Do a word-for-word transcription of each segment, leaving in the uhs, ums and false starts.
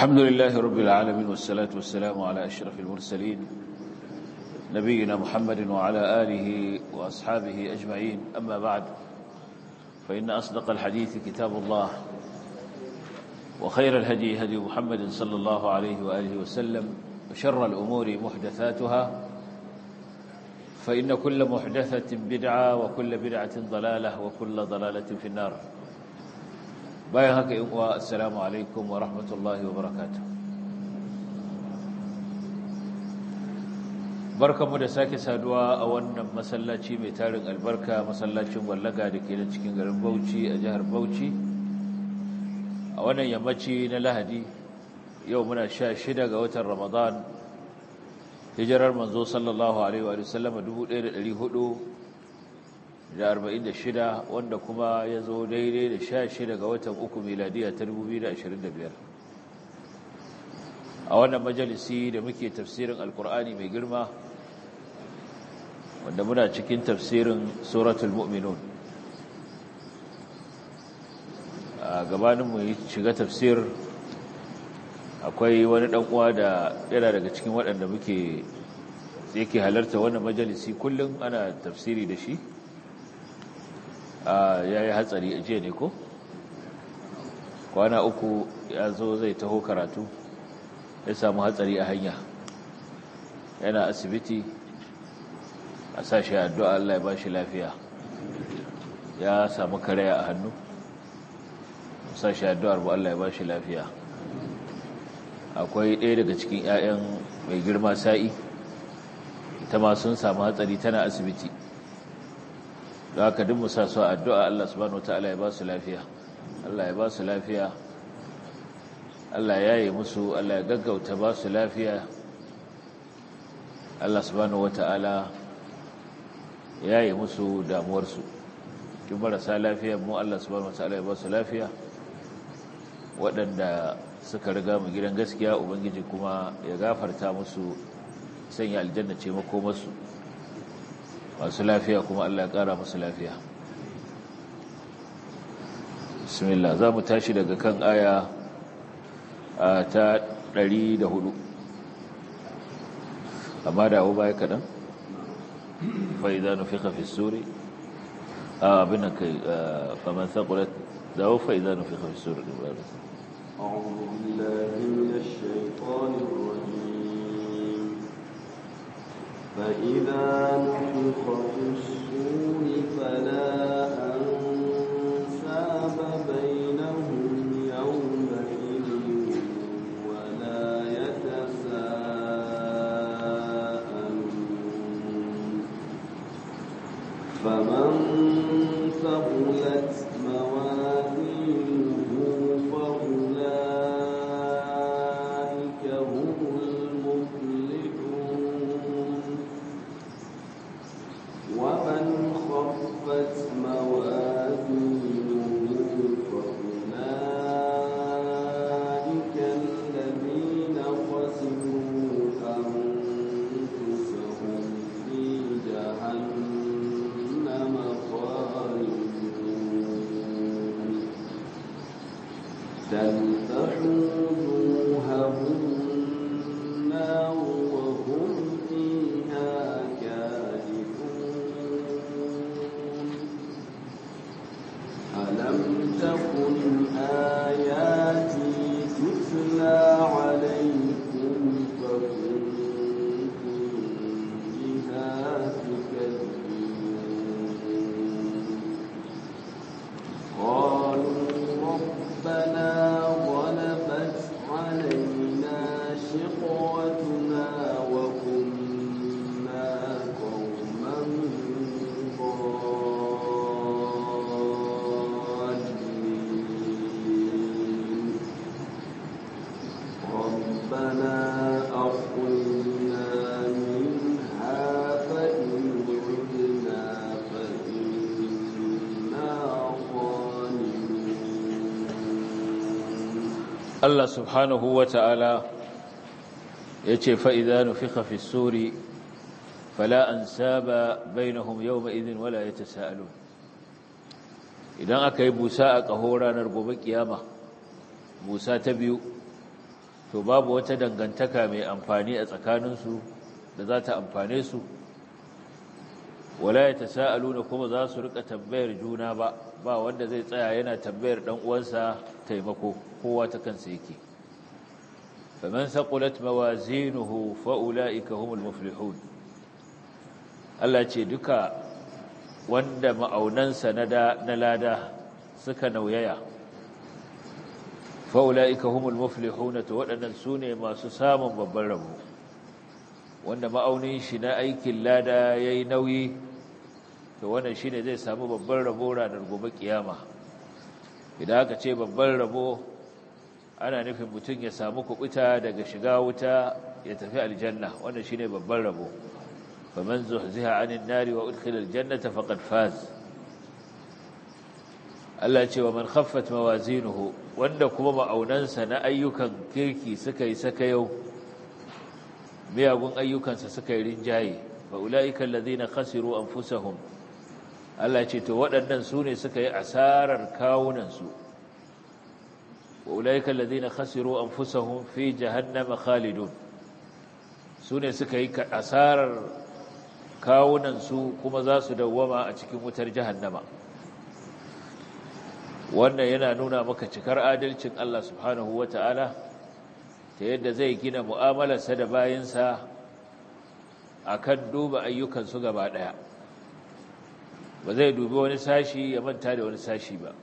الحمد لله رب العالمين والصلاة والسلام على أشرف المرسلين نبينا محمد وعلى آله وأصحابه أجمعين. أما بعد، فإن أصدق الحديث كتاب الله، وخير الهدي هدي محمد صلى الله عليه وآله وسلم، وشر الأمور محدثاتها، فإن كل محدثة بدعة وكل بدعة ضلالة وكل ضلالة في النار. bayan haka in uwa, assalamu alaikum wa rahmatullahi wa barakatuh. Barkanmu da sake saduwa a wannan masallaci mai tarin albarka, masallacin Wallaga da ke da cikin garin Bauchi a jihar Bauchi, a wannan yammaci na Lahadi. Yau muna sha shida ga watan Ramadan, hijirar manzo sallallahu alaihi wa sallam dubu ɗaya da ɗari hudu da arba'in da shida, wanda kuma ya zo daidai da sha shida ga watan uku miladiya ta dubu biyu da ashirin da biyar. A wannan majalisi da muke tafsirin alkur'ani mai girma, wanda muna cikin tafsirin suratul mu'minun. A gabanin mu yi shiga tafsir, akwai wani dan uwa da yana daga cikin waɗanda muke yake halarta wannan majalisi kullum ana tafsiri da shi. ya yi hatsari a jiya ne ko? Kwana uku ya zo zai taho karatu, ya samu hatsari a hanya, yana asibiti. A sashi addu'a Allah ya ba shi lafiya. Ya samu karaya a hannu, a sashi addu'ar bu Allah ya ba shi lafiya. Akwai ɗaya daga cikin ‘ya'yan mai girma sa'i, ita ma sun samu hatsari, tana asibiti. da haka duk musa su addu'a Allah subhanahu wataala ya ba su lafiya, Allah ya ba su lafiya, Allah ya yi musu, Allah ya gaggauta ba su lafiya, Allah subhanahu wataala ya yi musu damuwarsu. Duk marasa lafiya mu Allah subhanahu wataala ya ba su lafiya, waɗanda suka riga mu gidan gaskiya ubangiji kuma ya gafarta musu, sanya aljanna ce makomarsu. masu lafiya kuma Allah ya ƙara musu lafiya. Bismillah, za mu tashi daga kan aya ta ɗari da hudu, amma da abu baya kaɗan. fa'iza nufika fi suri abin kai faman saƙulat zawo fa'iza nufika fi suri ɗin bayan rasu. أعوذ بالله من الشيطان الرجيم. فإذا نفخ في الصور فلا أنساب بينهم يومئذ ولا يتساءلون. فمن ثقلت موازينه فأولئك هم ومن خفت موازينه فأولئك الذين خسروا أنفسهم في جهنم خالدون. تلفح وجوههم النار وهم فيها ألم تكن آياتي تتلى عليكم فكنتم بها تكذبون. قالوا ربنا غلبت علينا شقوتنا وكنا قوما ربنا أخرجنا منها فإن عدنا فإنا ظالمون. الله سبحانه وتعالى يتي فإذا نفخ في السور فلا أنساب بينهم يومئذ ولا يتساءلون. idan aka yi busa a ƙaho ranar gobe kiyama, busa ta biyu, to babu wata dangantaka mai amfani a tsakaninsu da za ta amfane su wala ya tasa'aluna kuma za su rika tambayar juna ba ba wanda zai tsaya yana tambayar dan uwansa taimako kowa ta kansa yake faman saqulat mawazinuhu fa ulaika humul muflihun Allah ce duka wanda ma'aunansa na na lada suka nauyaya fa ulaika humul muflihun to wadannan sune masu samun babban rabo wanda ma'aunin shi na aikin lada yayi nauyi to wannan shine zai samu babban rabo ranar gobe kiyama idan aka ce babban rabo ana nufin mutum ya samu kubuta daga shiga wuta ya tafi aljanna wannan shine babban rabo faman zuhziha 'anil nari wa udkhila aljannata faqad faz Allah ce wa man khaffat mawazinuhu wanda kuma ma'aunansa na ayyukan kirki suka yi sakayau miyagun ayyukansa suka yi rinjaye fa ulaika alladhina khasiru anfusahum Allah ce to waɗannan su ne suka yi asarar kawunansu wa ulaika alladhina khasiru anfusahum fi jahannama khalidun su ne suka yi asarar kawunansu kuma za su dawwama a cikin wutar jahannama wannan yana nuna maka cikar adalcin Allah subhanahu wata'ala ta yadda zai gina mu'amalarsa da bayinsa akan duba ayyukansu gaba ɗaya ba zai dubi wani sashi ya manta da wani sashi ba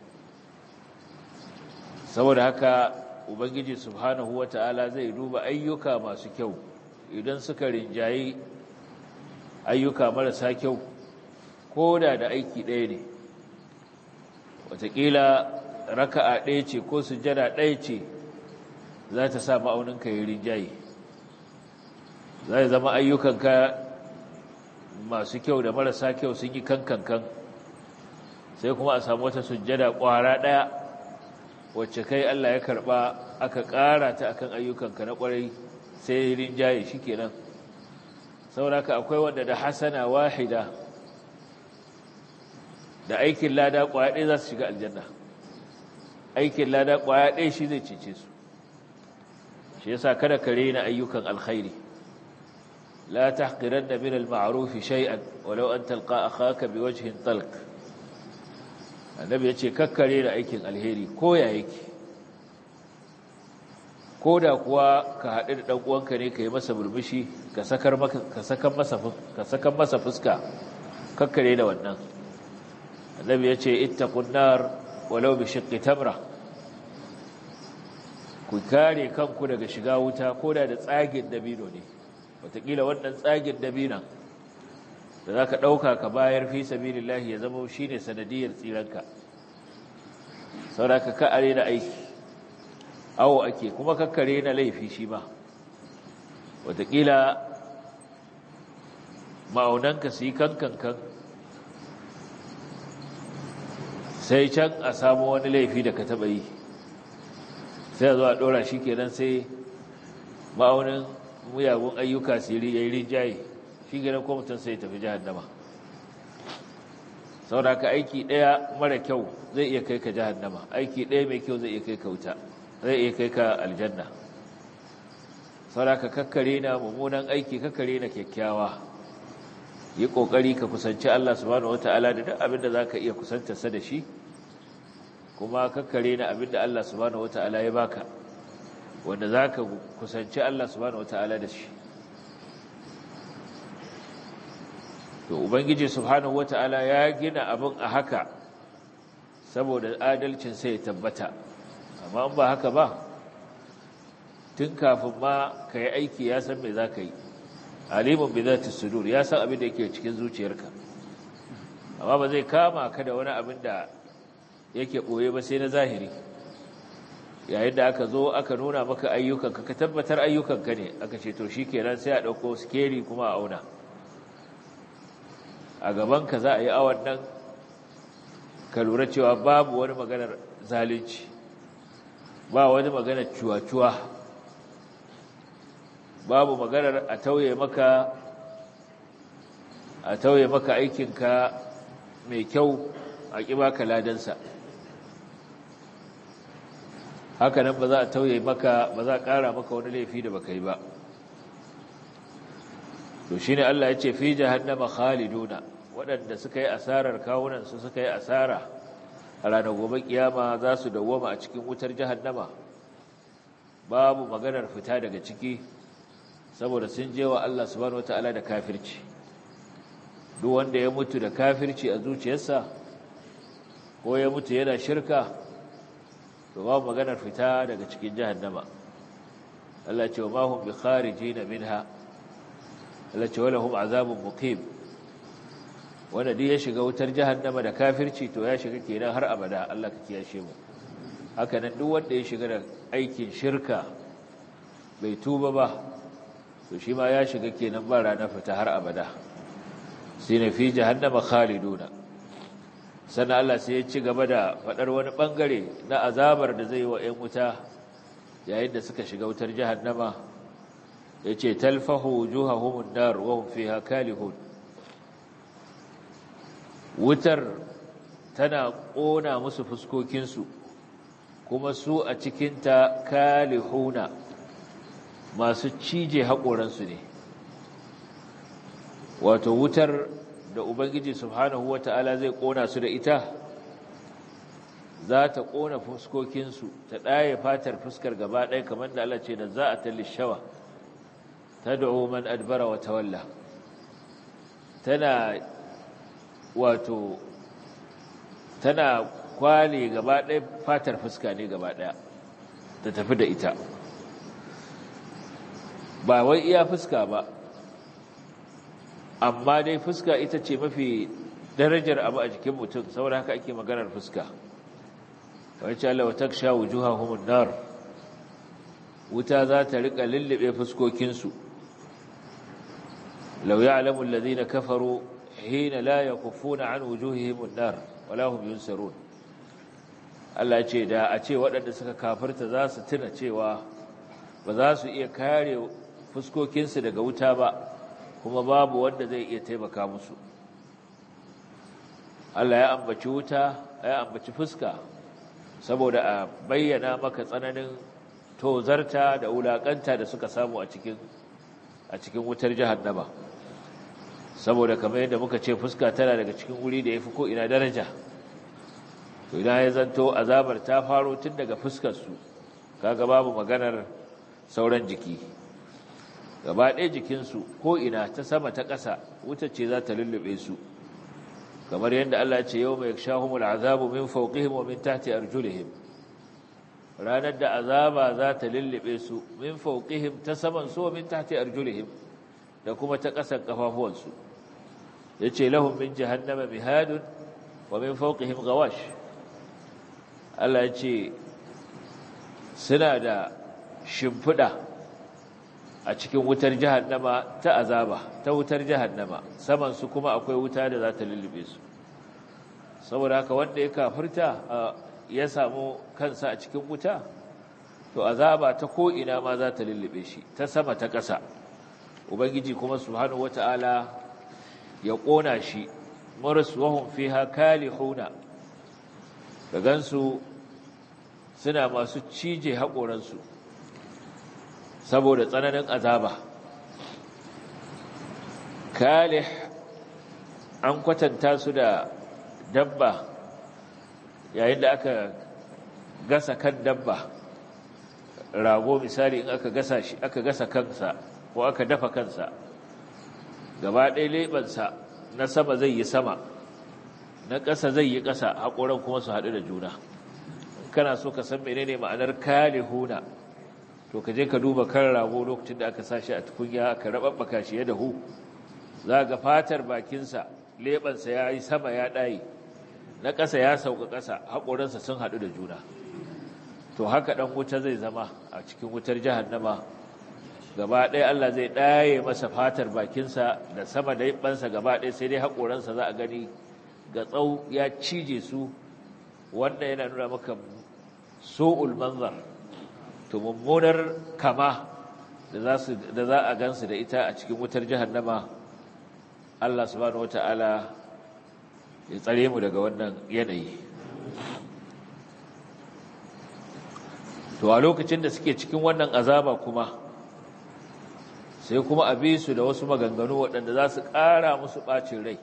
saboda haka ubangiji subhanahu wata'ala zai duba ayyuka masu kyau idan suka rinjayi ayyuka marasa kyau ko da da aiki ɗaya ne wataƙila raka'a ɗaya ce ko sujjada ɗaya ce za ta sa ma'auninka yi rinjaye za zama ayyukanka masu kyau da marasa kyau sun yi kankankan sai kuma a samu wata sujjada ƙwara ɗaya wacce kai Allah ya karɓa aka ƙara ta akan ayyukanka na ƙwarai sai rinjaye shi kenan sauraka akwai wanda da hasana wahida da aikin lada ƙwaya ɗaya za su shiga aljanna aikin lada ƙwaya ɗaya shi zai cece su shi yasa kada ka rena ayyukan alkhairi لا تحقرن من المعروف شيئا ولو أن تلقى أخاك بوجه طلق النبي يقول ككري لأيكين الهيري كويا يكي كودا كوا كهدد دقوانك نيكي مسا برمشي كسكر مسا فسكا ككري لونن النبي يقول اتقوا النار ولو بشق تمرة كاري كم كودا كشغاوتا كودا دتساقين دبينو ني wataƙila wannan tsagin dabinan da za ka ɗauka ka bayar fi sabilillahi ya zama shi ne sanadiyar tsiranka sauraka ka are na aiki awo ake kuma kakkare na laifi shi ma wataƙila ma'aunanka su yi kankankan sai can a samu wani laifi da ka taɓa yi sai a zo a ɗora shi kenan sai ma'aunin muyagun ayyuka siri ya yi rinjaye shi gina ko mutum sai tafi jahannama saboda ka aiki ɗaya mara kyau zai iya kai ka jahannama aiki ɗaya mai kyau zai iya kai ka wuta zai iya kai ka aljanna saboda ka kakkare na mummunan aiki kakkare na kyakkyawa yi ƙoƙari ka kusanci Allah subhanahu wata'ala da duk abin da za ka iya kusantarsa da shi kuma kakkare na abin da Allah subhanahu wata'ala ya baka wanda za ka kusanci Allah subhanahu wata'ala da shi to ubangiji subhanahu wata'ala ya gina abin a haka saboda adalcin sai ya tabbata amma in ba haka ba tun kafin ma ka yi aiki ya san me za ka yi alimun bi zati sudur ya san abin da yake cikin zuciyarka amma ba zai kama ka da wani abin da yake ɓoye ba sai na zahiri yayin da aka zo aka nuna maka ayyukanka ka tabbatar ayyukanka ne aka ce to shi kenan sai a ɗauko skeri kuma a auna a gabanka za a yi awon nan ka lura cewa babu wani maganar zalunci ba wani maganar cuwa-cuwa babu maganar a tauye maka a tauye maka aikinka mai kyau a ƙi baka ladansa haka nan ba za a tauye maka ba za a ƙara maka wani laifi da baka yi ba to shine Allah ya ce fi jahannama khaliduna waɗanda suka yi asarar kawunan su suka yi asara a ranar gobe kiyama za su dawwama a cikin wutar jahannama babu maganar fita daga ciki saboda sun je wa Allah subhanahu wataala da kafirci duk wanda ya mutu da kafirci a zuciyarsa ko ya mutu yana shirka to babu maganar fita daga cikin jahannama Allah ya ce wa ma hum bi kharijin minha Allah ya ce wa lahum azabun muqim wanda duk ya shiga wutar jahannama da kafirci to ya shiga kenan har abada Allah ka kiyashe mu haka nan duk wanda ya shiga da aikin shirka bai tuba ba to shi ma ya shiga kenan ba rana fita har abada sine fi jahannama khaliduna sannan Allah sai ya ci gaba da fadar wani bangare na azabar da zai yi wa ƴan wuta yayin da suka shiga wutar jahannama yace talfahu wujuhahum an-nar wa hum fiha kalihun wutar tana ƙona musu fuskokinsu kuma su a cikinta kalihuna masu cije haƙoransu ne wato wutar da ubangiji subhanahu wata'ala zai ƙona su da ita za ta ƙona fuskokinsu ta ɗaye fatar fuskar gaba ɗaya kamar da Allah ce da za a talli shawa ta da'o man adbara wa tawalla tana wato tana kwale gaba ɗaya fatar fuska ne gaba ɗaya ta tafi da ita ba wai iya fuska ba amma dai fuska ita ce mafi darajar abu a jikin mutum saboda haka ake maganar fuska wacce Allah wa taksha wujuhahum an-nar wuta za ta rika lullube fuskokinsu law ya'lamu alladhina kafaru hina la yakuffuna an wujuhihim an-nar wala hum yunsarun Allah ce da a ce waɗanda suka kafirta za su tuna cewa ba za su iya kare fuskokinsu daga wuta ba kuma babu wanda zai iya taimaka musu Allah ya ambaci wuta ya ambaci fuska saboda a bayyana maka tsananin tozarta da wulakanta da suka samu a cikin a cikin wutar jahannama saboda kamar yadda muka ce fuska tana daga cikin wuri da yafi ko ina daraja to idan ya zanto azabar ta faro tun daga fuskar su kaga babu maganar sauran jiki gaba ɗaya jikinsu ko ina ta sama ta ƙasa wuta ce za ta lullube su kamar yadda Allah ce yau mai shahumul azabu min fawqihim wa min tahti arjulihim ranar da azaba za ta lullube su min fawqihim ta saman su wa min tahti arjulihim da kuma ta ƙasan kafafuwansu yace lahum min jahannama mihadun wa min fawqihim ghawash Allah ya ce suna da shimfiɗa a cikin wutar jahannama ta azaba ta wutar jahannama saman su kuma akwai wuta da za ta lullube su saboda haka wanda ya kafirta ya samu kansa a cikin wuta to azaba ta ko ina ma za ta lullube shi ta sama ta ƙasa ubangiji kuma subhanahu wata'ala ya ƙona shi marsuhum fiha kalihuna da gansu suna masu cije haƙoransu saboda tsananin azaba kalih an kwatanta su da dabba yayin da aka gasa kan dabba rago misali in aka gasa shi aka gasa kansa ko aka dafa kansa gaba ɗaya leɓensa na sama zai yi sama na ƙasa zai yi ƙasa haƙoran kuma su haɗu da juna kana so ka san menene ma'anar kalihuna to ka je ka duba kan rago lokacin da aka sashi a tukunya aka rababbaka shi ya dahu za ga fatar bakinsa leɓensa ya yi sama ya ɗaye na ƙasa ya sauka ƙasa haƙoransa sun haɗu da juna to haka ɗan wuta zai zama a cikin wutar jahannama gaba ɗaya Allah zai ɗaye masa fatar bakinsa da sama da yiɓansa gaba ɗaya sai dai haƙoransa za a gani ga tsau ya cije su wanda yana nuna maka su'ul manzar to mummunar kama da za da za a gansu da ita a cikin wutar jahannama Allah subhanahu wataala ya tsare mu daga wannan yanayi to a lokacin da suke cikin wannan azaba kuma sai kuma a bi su da wasu maganganu waɗanda za su ƙara musu ɓacin rai.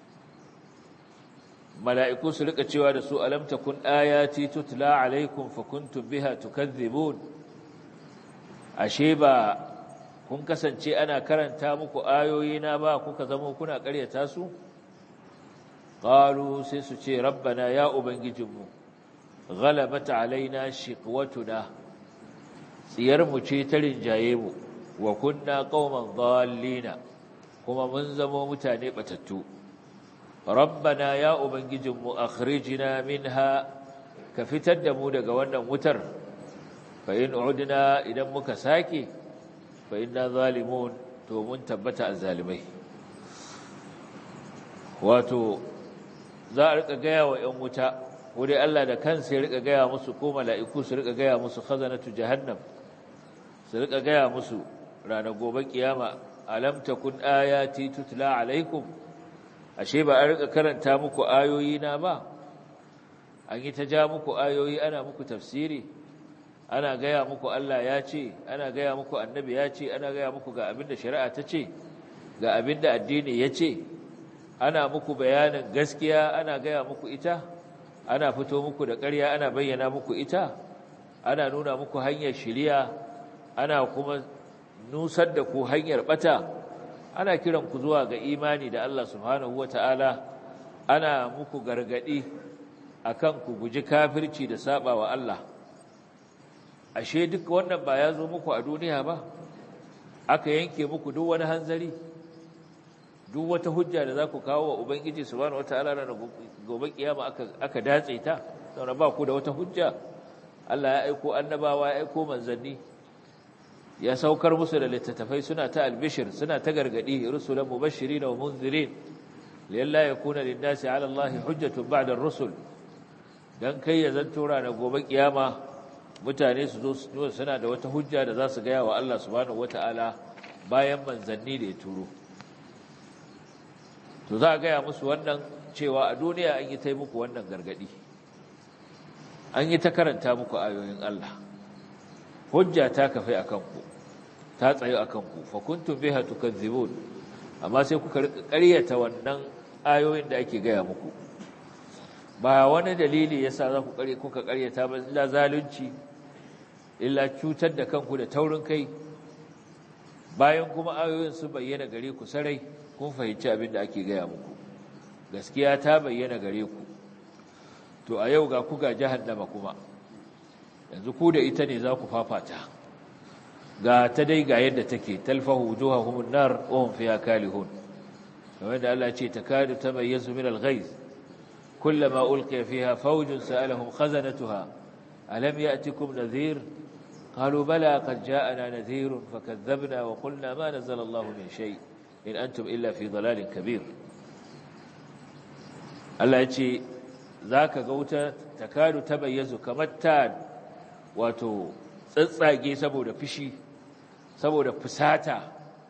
Mala'iku su rika cewa da su alam takun ayati tutla alaikum fa kuntum biha tukadhibun, ashe ba kun kasance ana karanta muku ayoyina ba kuka zama kuna ƙaryata su? Qalu sai su ce rabbana ya ubangijinmu ghalabat alaina shiqwatuna, tsiyar mu ce ta rinjaye mu, wa kunna qauman dhallina, kuma mun zama mutane batattu. Rabbana ya ubangijinmu akhrijna minha, ka fitar da mu daga wannan wutar, fa in udna, idan muka sake fa inna zalimun, to mun tabbata azzalimai. Wato za a rika gaya wa ‘yan wuta, wuri Allah da kansa ya rika gaya musu, ko mala'iku su rika gaya musu, khazanatu jahannam su rika gaya musu ranar gobe kiyama, alam takun ayati tutla alaikum, ashe ba a rika karanta muku ayoyi na ba, an yi ta ja muku ayoyi, ana muku tafsiri, ana gaya muku Allah ya ce, ana gaya muku annabi ya ce, ana gaya muku ga abin da shari'a ta ce, ga abin da addini ya ce, ana muku bayanin gaskiya, ana gaya muku ita, ana fito muku da ƙarya, ana bayyana muku ita, ana nuna muku hanyar shiriya, ana kuma nusar da ku hanyar bata, ana kiran ku zuwa ga imani da Allah subhanahu wata'ala, ana muku gargadi akan ku guji kafirci da saba wa Allah. Ashe duk wannan ba ya zo muku a duniya ba, aka yanke muku duk wani hanzari, duk wata hujja da za ku kawo wa Ubangiji subhanahu wata'ala na gobe kiyama aka, aka datse ta, saboda ba ku da wata hujja. Allah ya aiko annabawa, ya aiko manzanni, ya saukar musu da littattafai, suna ta albishir, suna ta gargadi, rusulan mubashirin wa munzirin liyalla yakuna lin-nasi 'ala Allahi hujjatun ba'da ar-rusul, dan kai ya zanto ranar gobe kiyama mutane su zo su suna da wata hujja da za su ga wa Allah subhanahu wata'ala bayan manzanni da ya turo. To za a gaya musu wannan cewa a duniya an yi ta muku wannan gargadi, an yi ta karanta muku ayoyin Allah, hujja ta kafe a kanku, ta tsayo a kanku, fa kuntum biha tukazzibun, amma sai kuka rika ƙaryata wannan ayoyin da ake gaya muku. Ba wani dalili yasa za ku ƙarya kuka ƙaryata ba, illa zalunci, illa cutar da kanku da taurin kai, bayan kuma ayoyin su bayyana gare ku sarai, kun fahimci abin da ake gaya muku, gaskiya ta bayyana gare ku. To a yau ga ku ga jahannama kuma, yanzu ku da ita ne za ku fafata, ga ta dai ga yadda take, talfahu wujuhahum an-nar wa hum fiha kalihun, kamar da Allah ce takadu tamayyazu min al-ghayz kullama ulqiya fiha fawjun sa'alahum khazanatuha alam ya'tikum nadhir qalu bala qad ja'ana nadhirun fakadhabna wa qulna ma nazzala Allahu min shay' in antum illa fi dalalin kabir. Allah ya ce za ka ga wuta takadu tabayyazu, kamar ta wato tsatsage saboda fishi, saboda fusata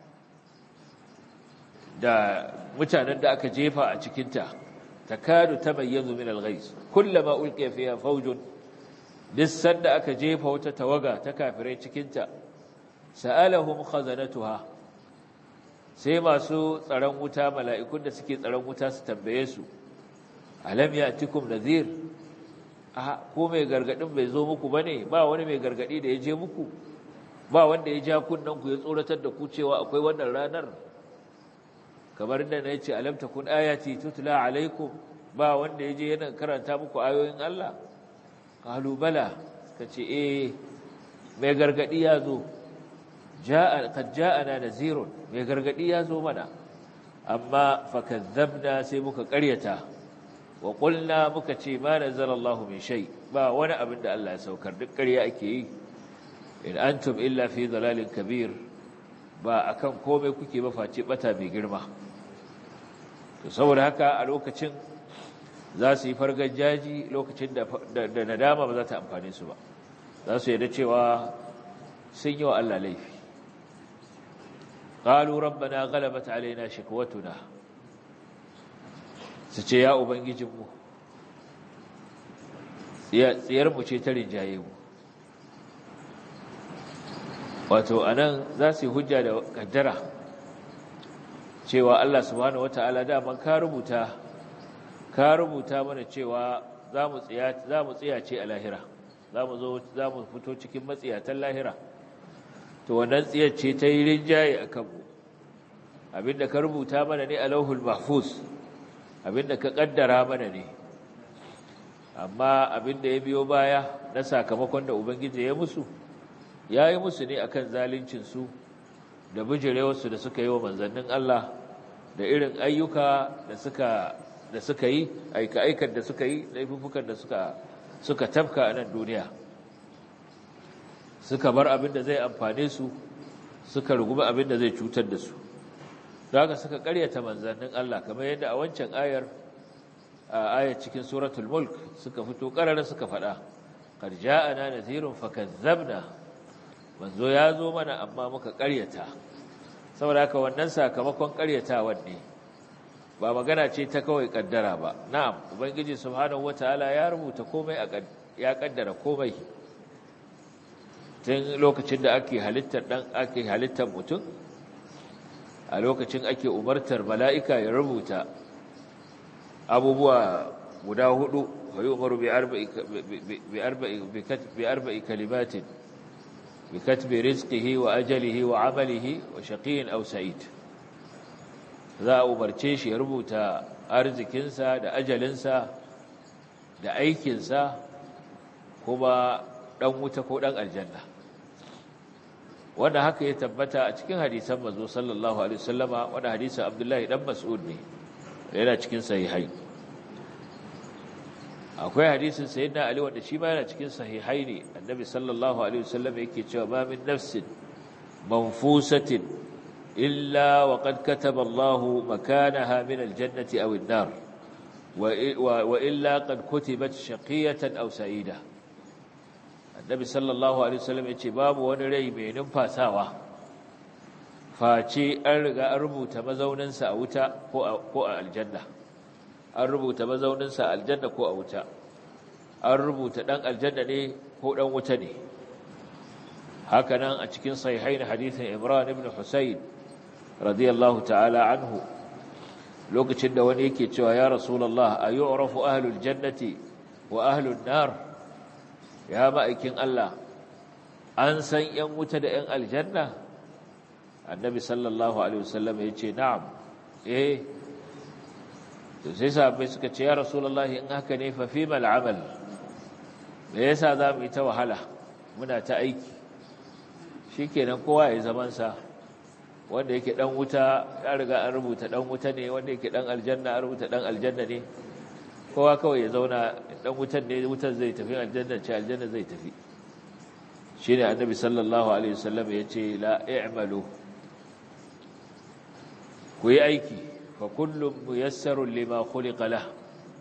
da mutanen da aka jefa a cikinta. Takadu tabayyazu min al-ghayz kullama ulqiya fiha fawjun, duk sanda aka jefa wata tawaga ta kafirai cikinta, sa'alahum khazanatuha, sai masu tsaron wuta, mala'ikun da suke tsaron wuta su tambaye su, alam ya'tikum nadhir, a ko mai gargadin bai zo muku bane? Ba wani mai gargadi da ya je muku? Ba wanda ya ja kunnan ku ya tsoratar da ku cewa akwai wannan ranar? Kamar da na yace alam takun ayati tutla alaikum, ba wanda ya je yana karanta muku ayoyin Allah? Qalu bala, kace eh mai gargadi ya zo, ja'a qad ja'ana nazirun, mai gargadi ya zo mana, amma fakadzabna, sai muka ƙaryata, wa qulna, muka ce ma nazzala Allahu min shay, ba wani abin da Allah ya saukar, duk ƙarya ake yi, in antum illa fi dalalin kabir, ba akan komai kuke ba face bata mai girma. To saboda haka a lokacin za su yi fargajaji, lokacin da da nadama ba za ta amfane su ba, za su yarda cewa sun yi wa Allah laifi. قالوا ربنا غلبت علينا شقوتنا, su ce ya ubangijinmu tsiyarmu ce ta rinjaye mu, wato anan za su yi hujja da kaddara cewa Allah subhanahu wata'ala daman ka rubuta ka rubuta mana cewa za mu tsiya za mu tsiyace a lahira za mu zo za mu fito cikin matsiyatan lahira to wannan tsiyar ce ta yi rinjaye akan mu abinda ka rubuta mana ne a lauhul mahfuz abinda ka kaddara mana ne amma abinda ya biyo baya na sakamakon da ubangiji ya musu ya yi musu ne akan zaluncinsu da bijirewarsu da suka yi wa manzannin Allah da irin ayyuka da suka da suka yi aika-aikar da suka yi laifukan da suka suka tafka a nan duniya suka bar abin da zai amfane su suka rugumi abin da zai cutar da su da haka suka karyata manzannin Allah kamar yadda a wancan ayar a ayar cikin suratul mulk suka fito karara suka faɗa qad ja'ana nadhirun fakazzabna manzo ya zo mana amma muka karyata saboda haka wannan sakamakon karyatawan ne ba magana ce ta kawai kaddara ba na'am ubangiji subhanahu wataala ya rubuta komai a ya kaddara komai tun lokacin da ake halittar dan ake halittar mutum a lokacin ake umartar mala'ika ya rubuta abubuwa guda hudu wa yu'maru bi arba'i bi arba'i bi arba'i kalimatin bi katbi rizqihi wa ajalihi wa amalihi wa shaqiyyin aw sa'id za a umarce shi ya rubuta arzikinsa da ajalinsa da aikinsa kuma dan wuta ko dan aljanna wanda haka ya tabbata a cikin hadisan manzo sallallahu alaihi wasallama wanda hadisin Abdullahi dan Mas'ud ne yana cikin sahihai akwai hadisin sayyidina Ali wanda shi ma yana cikin sahihai ne annabi sallallahu alaihi wasallama yake cewa ma min nafsin manfusatin illa wa qad kataba Allahu makanaha min aljannati aw an-nar wa illa qad kutibat shaqiyatan aw sa'ida annabi sallallahu alaihi wasallam yace babu wani rai mai numfasawa face an riga an rubuta mazauninsa a wuta ko a ko a aljanna an rubuta mazauninsa a aljanna ko a wuta an rubuta dan aljanna ne ko dan wuta ne hakanan a cikin sahihain hadisin Imran ibn Husayn radiyallahu ta'ala anhu lokacin da wani yake cewa ya rasulullah ayu'rafu ahlul jannati wa ahlun nar ya ma'aikin Allah an san ‘yan wuta da ‘yan aljanna annabi sallallahu alaihi wasallam ya ce na'am eh to sai sahabbai suka ce ya rasulullahi in haka ne fa fi mal amal me yasa za mu yi ta wahala muna ta aiki shikenan kowa ya zaman sa wanda yake dan wuta ya riga an rubuta dan wuta ne wanda yake dan aljanna an rubuta dan aljanna ne kowa kawai ya zauna dan wutan ne wutan zai tafi aljanna ce aljanna zai tafi shine annabi sallallahu alaihi wasallam yace la i'malu ku yi aiki fa kullum muyassarun lima khuliqa lah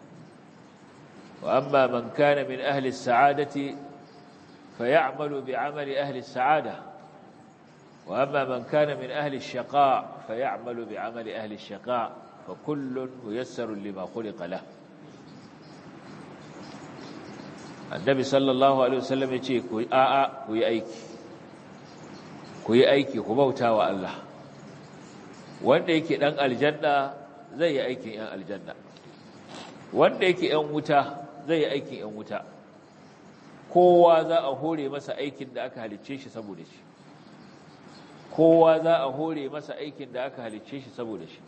wa amma man kana min ahli as-sa'adati fay'amalu bi'amali ahli as-sa'ada wa amma man kana min ahli ash-shaqa fay'amalu bi'amali ahli ash-shaqa fa kullun muyassarun lima khuliqa lah annabi sallallahu alaihi wasallam ya ce ku a'a ku yi aiki ku yi aiki ku bauta wa Allah wanda yake dan aljanna zai yi aikin yan aljanna wanda yake yan wuta zai yi aikin yan wuta kowa za a hore masa aikin da aka halicce shi saboda shi kowa za a hore masa aikin da aka halicce shi saboda shi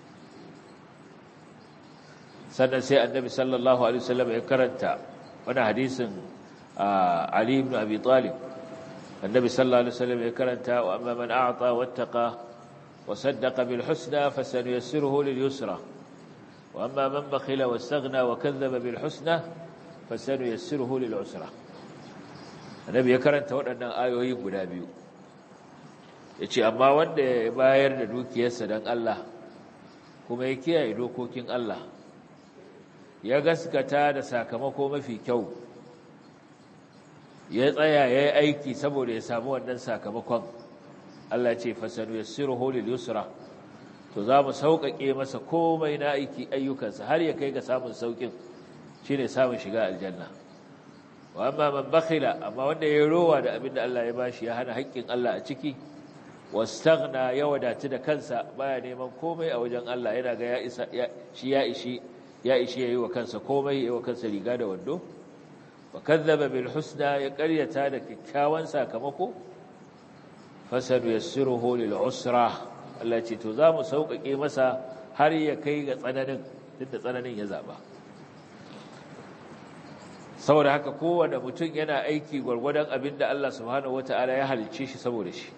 sannan sai annabi sallallahu alaihi wasallam ya karanta wani hadisin Ali ibn Abi Talib annabi sallallahu alaihi wasallam ya karanta wa amma man a'ta wattaqa wa saddaqa bil husna fasanuyassiruhu lil yusra wa amma man bakhila wastaghna wa kadhaba bil husna fasanuyassiruhu lil usra annabi ya karanta waɗannan ayoyi guda biyu yace amma wanda ya bayar da dukiyarsa dan Allah kuma ya kiyaye dokokin Allah ya gaskata da sakamako mafi kyau ya tsaya ya yi aiki saboda ya samu wannan sakamakon Allah ce fasanu yassiruhu lil yusra to za mu sauƙaƙe masa komai na aiki ayyukansa har ya kai ga samun sauƙin shine samun shiga aljanna wa amma man bakhila amma wanda ya rowa da abin da Allah ya bashi ya hana haƙƙin Allah a ciki wastaghna ya wadatu da kansa baya neman komai a wajen Allah yana ga ya isa shi ya ishi ya ishi yayi wa kansa komai yayi wa kansa riga da wando wa kadzdzaba bil husna ya qaryata da kikkiawan sakamako fasadu yassiruhu lil usra Allah ce to zamu sauƙaƙe masa har ya kai ga tsananin tunda tsananin ya zaba saboda haka kowanne mutum yana aiki gwargwadon abinda Allah subhanahu wataala ya halicce shi saboda shi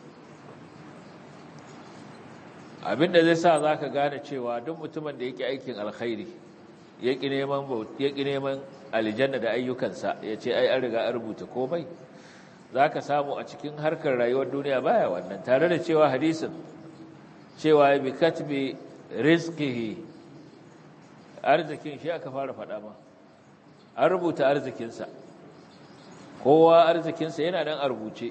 abinda zai sa zaka gane cewa duk mutumin da yake aikin alkhairi yake neman yake neman aljanna da ayyukansa yace ai an riga an rubuta komai zaka samu a cikin harkar rayuwar duniya baya wannan tare da cewa hadisin cewa bi katbi rizqihi arzikin shi aka fara faɗa ma an rubuta arzikinsa kowa arzikinsa yana nan a rubuce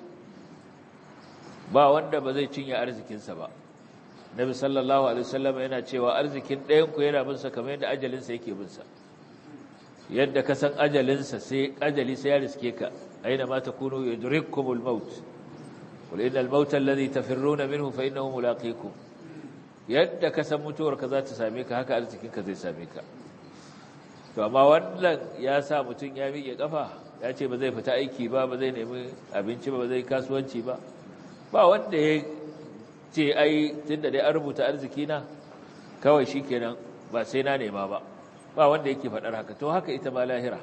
ba wanda ba zai cinye arzikinsa ba Nabi sallallahu alaihi wasallam yana cewa arzikin ɗayan ku yana bin sa kamar yadda ajalinsa yake bin sa yadda ka san ajalinsa sai ajali sai ya riske ka aina ma takunu yudrikkumul maut qul innal mauta alladhi tafirruna minhu fa innahu mulaqikum yadda ka san mutuwar ka za ta same ka haka arzikin ka zai same ka to amma wannan ya sa mutun ya miƙe kafa ya ce ba zai fita aiki ba ba zai nemi abinci ba ba zai kasuwanci ba ba wanda ya ce ai tunda dai an rubuta arziki na kawai shikenan ba sai na nema ba ba wanda yake faɗar haka to haka ita ma lahira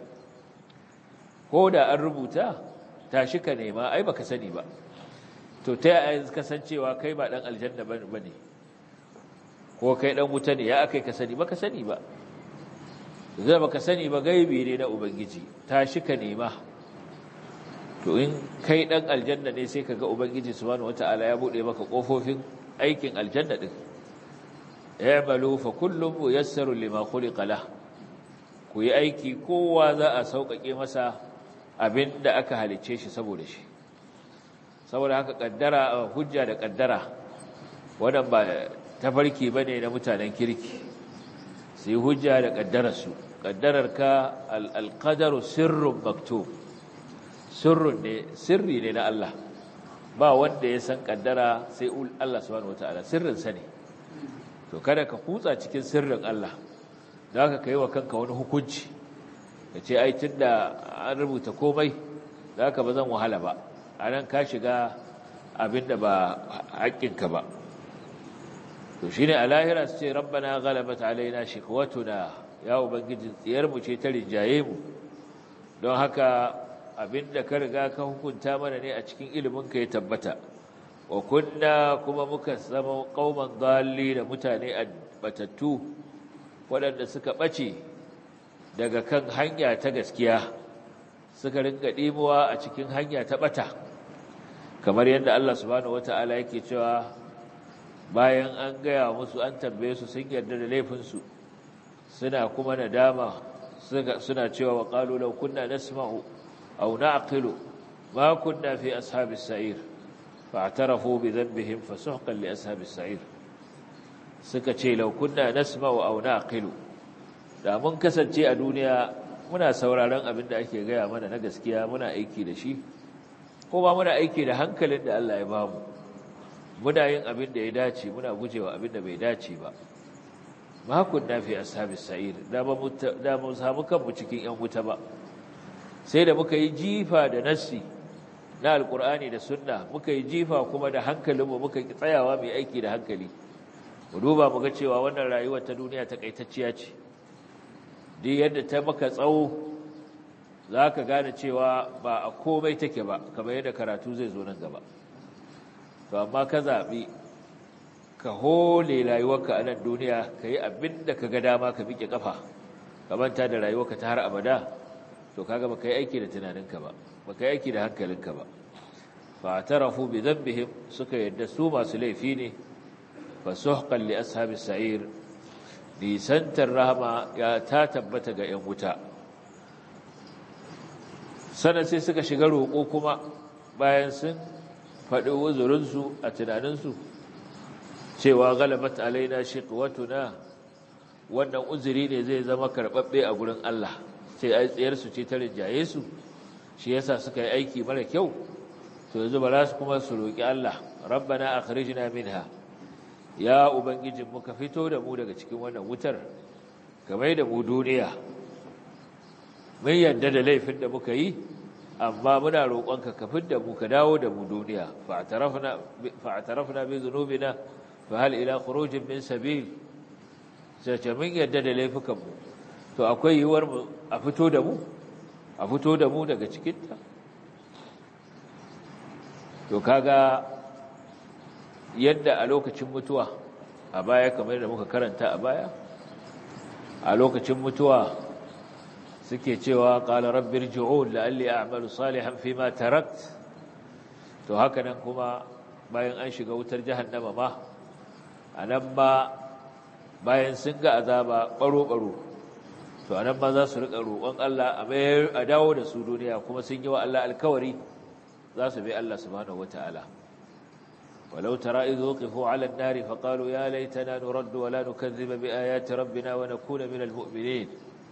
ko da an rubuta tashi ka nema ai baka sani ba to ta yaya kasancewa kai ba dan aljanna bane ko kai dan wuta ne ya akai ka sani baka sani ba zai baka sani ba gaibi ne na ubangiji tashi ka nema to in kai dan aljanna ne sai kaga ubangiji subhanahu wataala ya bude maka kofofin aikin aljanna din ya'malu fa kullun muyassaru lima khuliqa lah ku yi aiki kowa za a sauƙaƙe masa abinda aka halice shi saboda shi saboda haka kaddara hujja da kaddara wannan ba tafarki bane na mutanen kirki sai hujja da kaddararsu kaddararka al-qadaru sirrun maktub sirrun ne sirri ne na Allah ba wanda ya san kaddara sai Allah subhanahu wataala sirrin sa ne to kada ka kutsa cikin sirrin Allah zaka kai wa kanka wani hukunci kace ai tunda an rubuta komai zaka ba zan wahala ba anan ka shiga abinda ba haƙƙinka ba to shine a lahira su ce rabbana ghalabat alaina shiqwatuna ya ubangiji tsiyar mu ce ta rinjaye mu don haka abinda ka riga ka hukunta mana ne a cikin ilimin ka ya tabbata wa kunna kuma muka zama qauman dalli da mutane batattu waɗanda suka bace daga kan hanya ta gaskiya suka ringa dimuwa a cikin hanya ta bata kamar yadda Allah subhanahu wataala yake cewa bayan an gaya musu an tambaye su sun yarda da laifinsu suna kuma nadama suna cewa wa qalu law kunna nasma'u aw na'qilu ma kunna fi ashabis sa'ir fa'tarafu bi dhanbihim fasuhqan li ashabis sa'ir suka ce law kunna nasma'u aw na'qilu da mun kasance a duniya muna sauraron abin da ake gaya mana na gaskiya muna aiki da shi ko ba muna aiki da hankalin da Allah ya bamu muna yin abin da ya dace muna gujewa abin da bai dace ba ma kunna fi ashabis sa'ir da ba mu da mu samu kanmu cikin yan wuta ba sai da muka yi jifa da nassi na alqur'ani da sunna muka yi jifa kuma da hankalinmu muka tsayawa mai aiki da hankali mu duba mu ga cewa wannan rayuwar ta duniya ta kaitacciya ce duk yadda ta maka tsawo zaka gane cewa ba a komai take ba kamar yadda karatu zai zo nan gaba to amma ka zaɓi ka hole rayuwarka a nan duniya ka yi abin da ka ga dama ka miƙe ƙafa ka manta da rayuwarka ta har abada to kaga ba ka yi aiki da tunaninka ba ba ka yi aiki da hankalinka ba fa tarafu bi dhanbihim suka yadda su masu laifi ne fa suhqan li ashabis sa'ir nisantar rahama ya ta tabbata ga 'yan wuta sannan sai suka shiga roƙo kuma bayan sun faɗi uzurinsu a tunaninsu cewa galabat alaina shiqwatuna wannan uzuri ne zai zama karɓaɓɓe a gurin Allah sai ai tsayarsu ce ta rinjaye su shi yasa suka yi aiki mara kyau to yanzu ba za su kuma su roƙi Allah rabbana akhrijna minha ya ubangijin mu ka fito da mu daga cikin wannan wutar ka mai da mu duniya mun yadda da laifin da muka yi amma muna roƙonka ka fidda mu ka dawo da mu duniya fa'tarafna fa'tarafna bi dhunubina fa hal ila khurujin min sabil sai mun yadda da laifukan mu to akwai yiwuwar mu a fito da mu a fito da mu daga cikin ta to kaga yadda a lokacin mutuwa a baya kamar da muka karanta a baya a lokacin mutuwa suke cewa qala rabbi irji'un la'alli a'malu salihan fima tarakt to haka nan kuma bayan an shiga wutar jahannama ma anan ba bayan sun ga azaba baro baro to anan ma za su rika roƙon Allah a bayar a dawo da su duniya kuma sun yi wa Allah alkawari za su bi Allah subhanahu wataala ولو ترى إذ وقفوا على النار فقالوا يا ليتنا نرد ولا نكذب بآيات ربنا ونكون من المؤمنين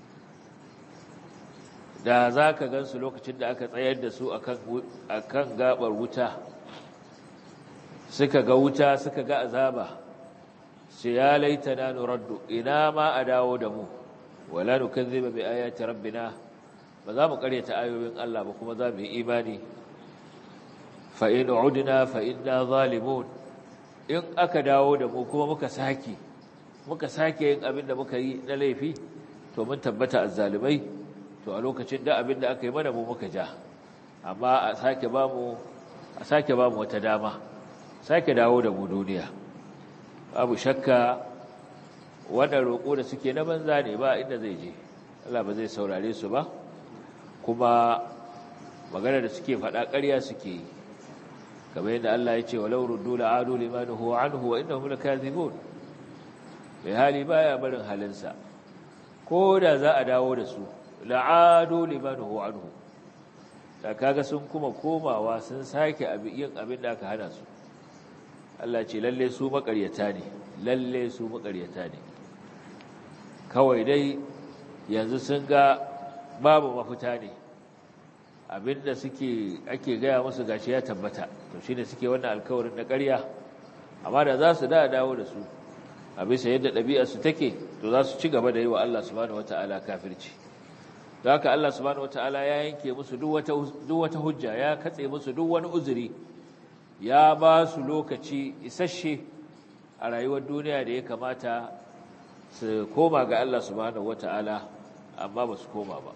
da za ka gansu lokacin da aka tsayar da su a kan gabar wuta suka ga wuta suka ga azaba sai ya laita na nuraddu ina ma a dawo da mu wala nukazziba bi ayati rabbina ba za mu karyata ayoyin Allah ba kuma za mu yi imani fa in udna fa inna zalimun in aka dawo da mu kuma muka saki muka sake yin abin da muka yi na laifi to mun tabbata azzalimai to a lokacin da abin da aka yi mana mu muka ja amma a sake ba mu a sake ba mu wata dama sake dawo da mu duniya babu shakka wannan roƙo da suke na banza ne ba inda zai je Allah ba zai saurare su ba kuma magana da suke faɗa ƙarya suke yi kamar yadda Allah ya ce walau ruddu la'adu limanuhu anhu wa innahum lakazibun bai hali baya barin halinsa ko da za a dawo da su la'adu limanuhu anhu da kaga sun kuma komawa sun sake yin abin da aka hana su Allah ce lalle su makaryata ne lalle su makaryata ne kawai dai yanzu sun ga babu mafita ne abinda suke ake gaya musu gashi ya tabbata to shine suke wannan alkawarin na ƙarya amma da za su da dawo da su a bisa yadda ɗabi'ar su take to za su ci gaba da yi wa Allah subhanahu wataala kafirci don haka Allah subhanahu wataala ya yanke musu duk wata duk wata hujja ya katse musu duk wani uzuri ya ba su lokaci isasshe a rayuwar duniya da ya kamata su koma ga Allah subhanahu wataala amma ba su koma ba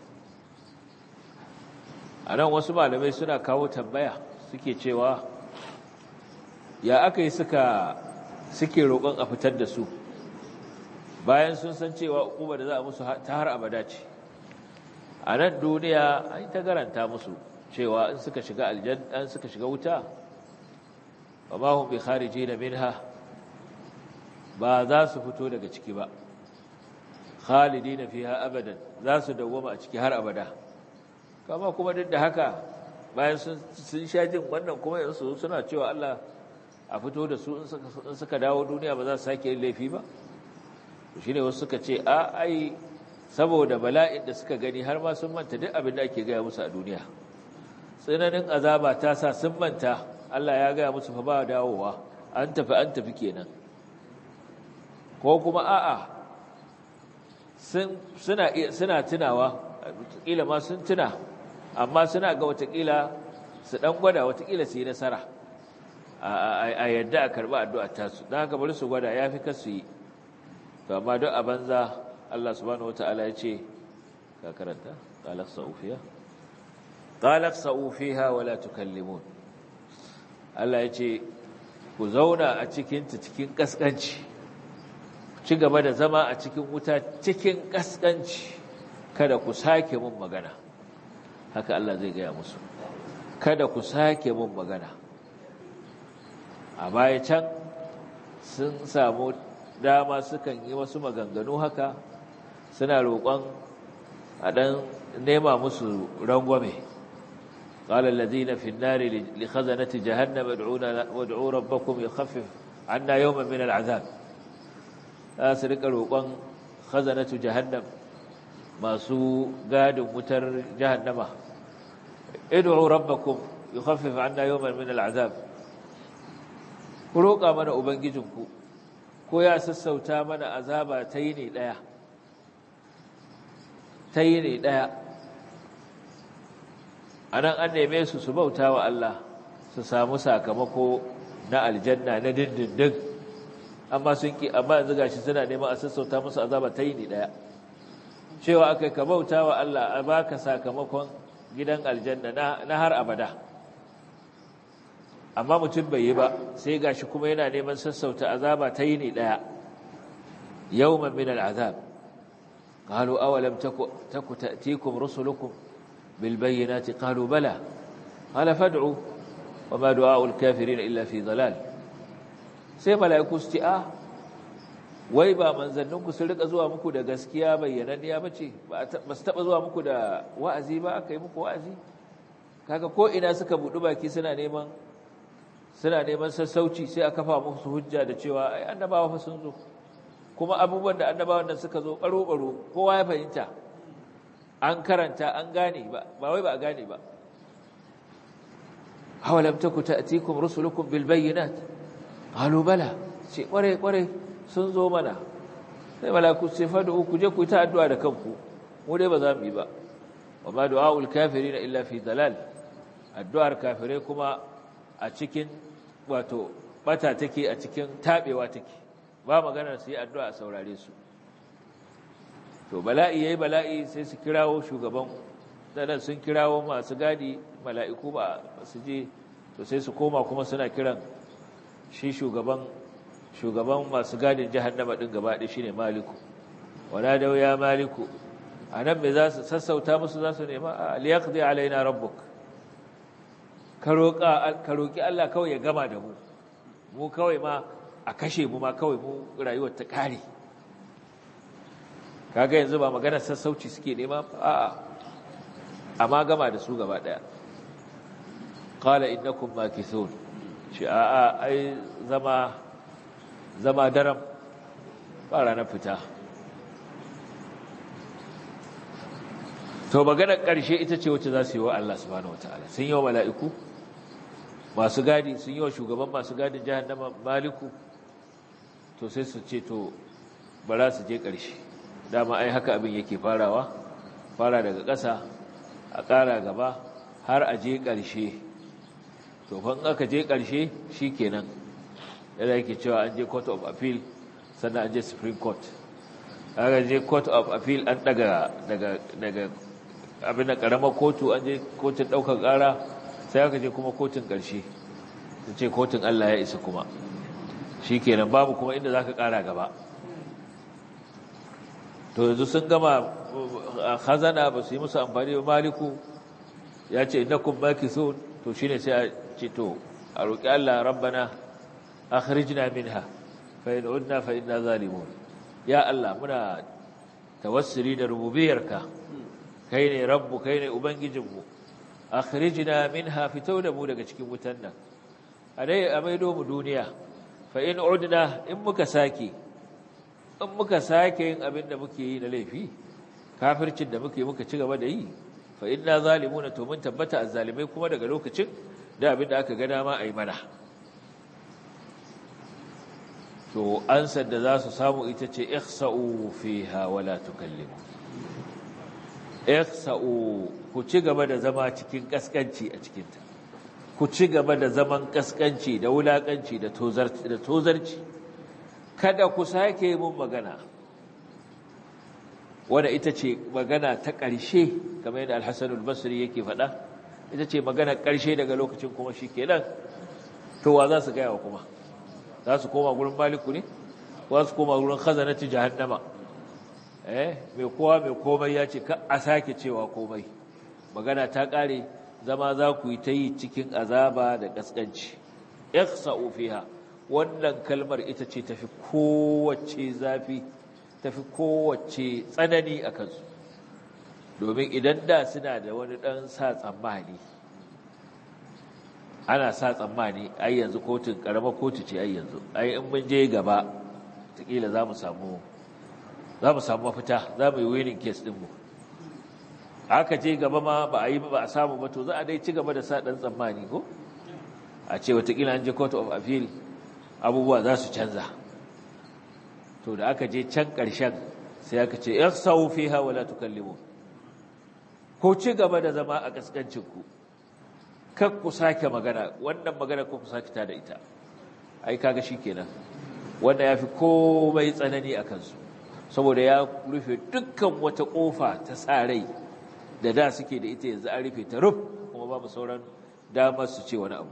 a nan wasu malamai suna kawo tambaya suke cewa ya aka yi suka suke roƙon a fitar da su bayan sun san cewa hukuma da za a musu ta har abada ce a nan duniya an ta garanta musu cewa in suka shiga aljanna in suka shiga wuta wa ma hum bi kharijin minha ba za su fito daga ciki ba khalidina fiha abadan za su dawwama a ciki har abada kama kuma duk da haka bayan sun sha jin wannan kuma yanzu suna cewa Allah a fito da su in suka dawo duniya ba za su sake yin laifi ba shi ne wasu suka ce a ai saboda bala'in da suka gani har ma sun manta duk abin da ake gaya musu a duniya tsananin azaba ta sa sun manta Allah ya gaya musu fa ba dawowa an tafi an tafi kenan ko kuma a'a suna suna tunawa wataƙila ma sun tuna amma suna ga wataƙila su ɗan gwada wataƙila su yi nasara a yadda a karɓi addu'ar tasu don haka bari su gwada ya fi kasu yi to amma don a banza Allah subhanahu wata'ala ya ce ka karanta ƙalar sa'ufiya ƙalar sa'ufiya wala tukallimun Allah ya ce ku zauna a cikinta cikin ƙasƙanci ci gaba da zama a cikin wuta cikin ƙasƙanci kada ku sake mun magana haka Allah zai gaya musu kada ku sake mun magana a baya can sun samu dama sukan yi wasu maganganu haka suna roƙon a ɗan nema musu rangwame قال الذين في النار لخزنة جهنم ادعوا ربكم يخفف عنا يوما من العذاب أسرق روقان خزنة جهنم masu gadin wutar jahannama id'u rabbakum yukhaffif 'anna yawman min al'azab ku roƙa mana ubangijinku ko ya sassauta mana azaba ta yini daya ta yini daya anan an neme su su bauta wa Allah su samu sakamako na aljanna na dindindin amma sun ki amma yanzu gashi suna neman a sassauta musu azaba ta yini daya cewa akai ka bauta wa Allah a baka sakamakon gidan aljanna na, na har abada amma mutum bai yi ba sai gashi kuma yana neman sassauta azaba ta yini daya yawman min al'azab qalu awalam taku taku ta'tikum rusulukum bil bayyinati qalu bala qala fad'u wama du'a'ul kafirin illa fi dhalal sai malaiku su ce ah wai ba manzanninku sun rika zuwa muku da gaskiya bayyananniya bace ba su taba zuwa muku da wa'azi ba aka yi muku wa'azi kaga ko ina suka budu baki suna neman suna neman sassauci sai a kafa musu hujja da cewa ai annabawa fa sun zo kuma abubuwan da annabawan nan suka zo baro baro kowa ya fahimta an karanta an gane ba ba wai ba a gane ba awalam taku ta'tikum rusulukum bil bayyinat qalu bala ce kware kware sun zo mana sai malaku sai fadu ku je ku ta addu'a da kanku mu dai ba za mu yi ba wa ma du'aul kafirin illa fi dalal addu'ar kafirai kuma a cikin wato bata take a cikin tabewa take ba maganar su yi addu'a a saurare su to bala'i yayi bala'i sai su kirawo shugaban dan sun kirawo masu gadi mala'iku ba su je to sai su koma kuma suna kiran shi shugaban shugaban masu gadin jahannama din gaba ɗaya shine maliku wala da ya maliku anan me za su sassauta musu za su nema liyaqdi alaina rabbuk ka roƙa ka roƙi Allah kawai ya gama da mu mu kawai ma a kashe mu ma kawai mu rayuwar ta kare kaga yanzu ba maganar sassauci suke nema a'a amma gama da su gaba ɗaya qala innakum makithun shi a'a ai zama zama daram ba ranar fita to maganar ƙarshe ita ce wacce za su yi wa Allah subhanahu wataala sun yi wa mala'iku masu gadi sun yi wa shugaban masu gadin jahannama maliku to sai su ce to bara su je ƙarshe dama ai haka abin yake farawa fara daga ƙasa a ƙara gaba har a je ƙarshe to fa in aka je ƙarshe shikenan yana yake cewa an je court of appeal sannan an je supreme court aka je court of appeal an daga daga daga abin da karamar kotu an je kotun daukar kara sai aka je kuma kotun karshe ta ce kotun Allah ya isa kuma shikenan babu kuma inda zaka kara gaba to yanzu sun gama khazana ba su yi musu amfani da maliku ya ce innakum makithun to shine sai a ce to a roki Allah rabbana akhrijna minha fa in udna fa inna zalimun ya Allah muna tawassuli da rububiyarka kai ne rabbu kai ne ubangijinmu akhrijna minha fitau da mu daga cikin wutan nan a dai a maido mu duniya fa in udna in muka sake in muka sake yin abin da muke yi na laifi kafircin da muke muka ci gaba da yi fa inna zalimuna to mun tabbata azzalimai kuma daga lokacin da abin da aka ga dama ayi mana to ansar da za su samu ita ce ihsa'u fiha wala tukallimu ihsa'u ku ci gaba da zama cikin kaskanci a cikinta ku ci gaba da zaman kaskanci da wulakanci da tozarci da tozarci kada ku sake mun magana wanda ita ce magana ta ƙarshe kamar yadda Al-Hasan al-Basri yake faɗa ita ce magana ƙarshe daga lokacin kuma shikenan to wa za su gaya wa kuma za su koma gurin maliku ne za su koma gurin khazanati jahannama eh mai kowa mai komai ya ce ka a sake cewa komai magana ta kare zama za ku yi ta yi cikin azaba da kaskanci ihsa'u fiha wannan kalmar ita ce tafi kowace zafi tafi kowace tsanani a kansu domin idan da suna da wani dan sa tsammani ana sa tsammani ai yanzu kotun karamar kotu ce ai yanzu ai in mun je gaba takila za mu samu za mu samu mafita za mu yi winning case din mu aka je gaba ma ba a yi ba a samu ba to za a dai ci gaba da sa ɗan tsammani ko a ce watakila an je court of appeal abubuwa za su canza to da aka je can ƙarshen sai aka ce ihsau fiha wala tukallimu ko ci gaba da zama a kaskancinku kar ku sake magana wannan magana ko ku sake ta da ita ai kaga shikenan wanda yafi komai tsanani a kansu saboda ya rufe dukkan wata kofa ta sarai da da suke da ita yanzu an rufe ta ruf kuma babu sauran damar su ce wani abu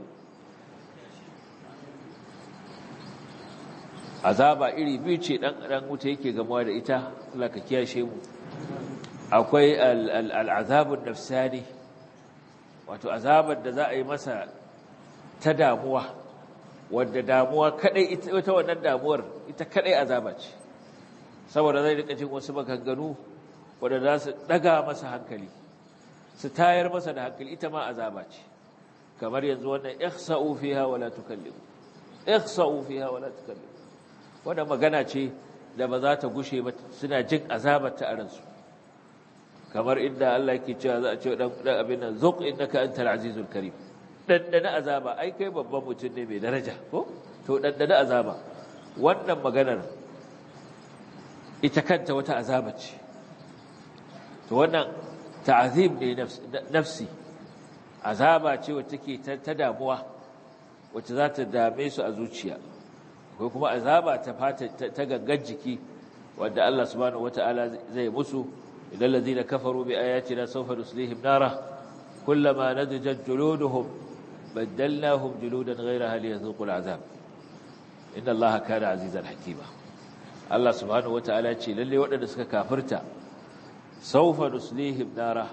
azaba iri biyu ce dan dan wuta yake gamuwa da ita Allah ka kiyashe mu akwai al'azabun nafsani wato azabar da za a yi masa ta damuwa wadda damuwa kadai ita wannan damuwar ita kadai azaba ce saboda zai rika jin wasu maganganu wadda za su daga masa hankali su tayar masa da hankali ita ma azaba ce kamar yanzu wannan ihsa'u fiha wala tukallimu ihsa'u fiha wala tukallimu wannan magana ce da ba za ta gushe ba suna jin azabar ta a ransu kamar inda Allah yake cewa za a ce dan abin nan zuq innaka antal azizul karim daddana azaba ai kai babban mutum ne mai daraja ko to daddana azaba wannan maganar ita kanta wata azaba ce to wannan ta'zib ne nafsi azaba ce wacce take ta damuwa wacce za ta dame su a zuciya ko kuma azaba ta fata ta gangan jiki wanda Allah subhanahu wataala zai musu idan ladina kafaru bi ayatina sawfa nuslihim nara kullama nadjat juluduhum badalnahum juludan ghayraha liyadhuqul azab inna Allaha kana azizan hakima Allah subhanahu wataala ya ce lalle waɗanda suka kafirta sawfa nuslihim nara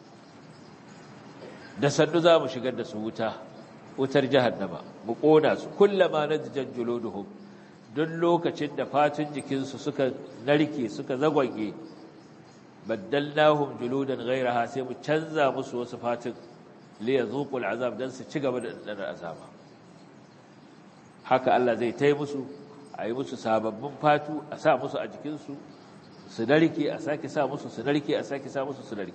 da sannu za mu shigar da su wuta wutar jahannama mu kona su kullama nadjat juluduhum duk lokacin da fatun jikinsu suka narke suka zagwage baddalnahum juludan ghayraha sai mu canza musu wasu fatun li yazuqul azab dan su ci gaba da dadar azaba haka Allah zai tai musu ayi musu sababbin fatu a sa musu a jikinsu su narke a sake sa musu su narke a sake sa musu su narke